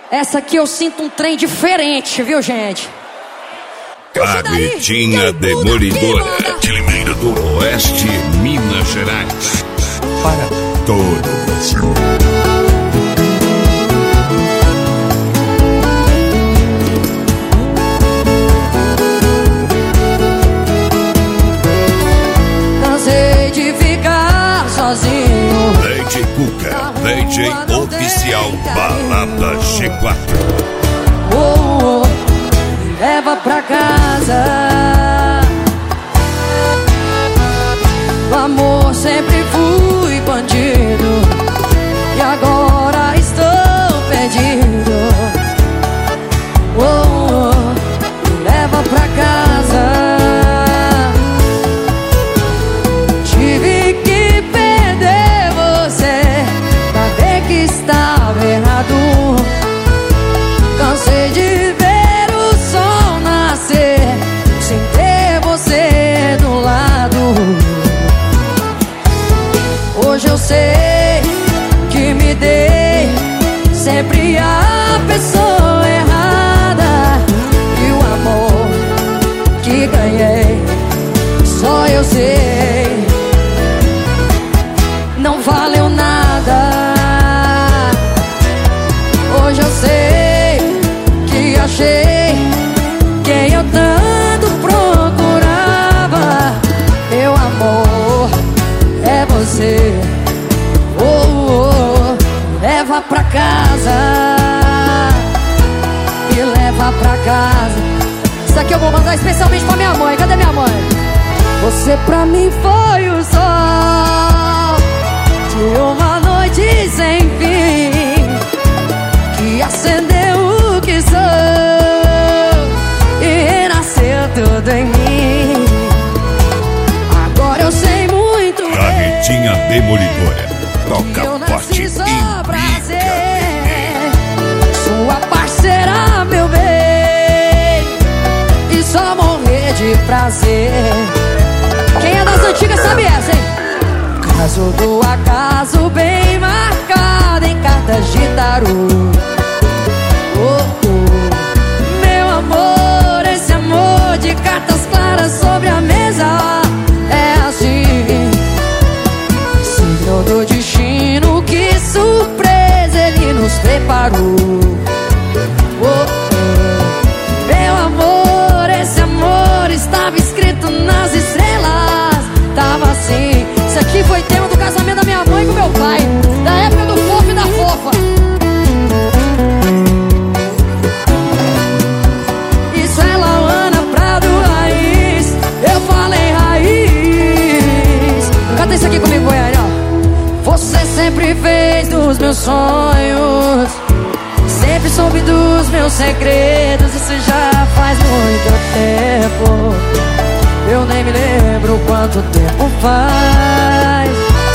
Essa aqui eu sinto um trem diferente, viu, gente? Carretinha Demolidora, de Limeira do Oeste, Minas Gerais. Para todo o Brasil. Cansei de ficar sozinho. DJ Cuca, DJ oficial Balada G4. Me leva pra casa. No amor sempre fui bandido e agora estou perdido. Me leva pra casa. Tive que perder você pra ver que estava errado. Cansei de ver o sol nascer sem ter você do lado. Hoje eu sei que me dei sempre a pessoa errada, e o amor que ganhei só eu sei não valeu nada. Hoje eu sei que achei quem eu tanto procurava. Meu amor é você. Leva pra casa. Me leva pra casa. Isso aqui eu vou mandar especialmente pra minha mãe. Cadê minha mãe? Você pra mim foi o sol de uma noite sem fim, que acendeu o que sou e renasceu tudo em mim. Agora eu sei muito bem. Carretinha Demolidora, toca forte e sua parceira, meu bem, e só morrer de prazer. Quem é das antigas sabe essa, hein? Caso do acaso bem marcado em cartas de tarô. Meu amor, esse amor de cartas claras sobre a mesa é assim. Signo do destino, que surpresa ele nos preparou. Meu amor, esse amor estava escrito nas estrelas. Tava assim. Isso aqui foi tema do casamento da minha mãe com meu pai, da época do fofo e da fofa. Isso é Lauana Prado Raiz. Eu falei raiz. Canta isso aqui comigo, Goiânia. Você sempre fez dos meus sonhos, sempre soube dos meus segredos. Isso já faz muito tempo, eu nem me lembro quanto tempo faz.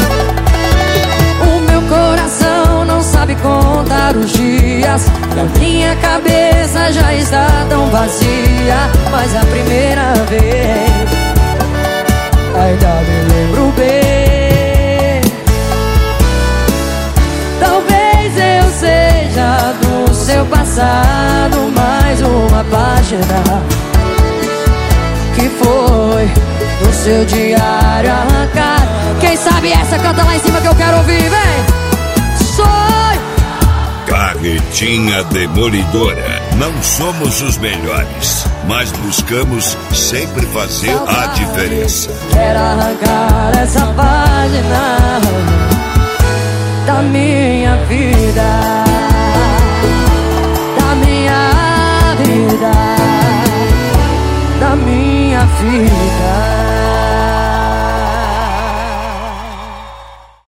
O meu coração não sabe contar os dias, e a minha cabeça já está tão vazia. Mas a primeira vez ainda me lembro bem. Talvez eu seja do seu passado mais uma página que foi do seu diário arrancado. Quem sabe essa canta lá em cima que eu quero ouvir, vem! Sonho! Carretinha Demolidora. Não somos os melhores, mas buscamos sempre fazer a diferença. Quero arrancar essa página da minha vida, da minha vida, da minha vida.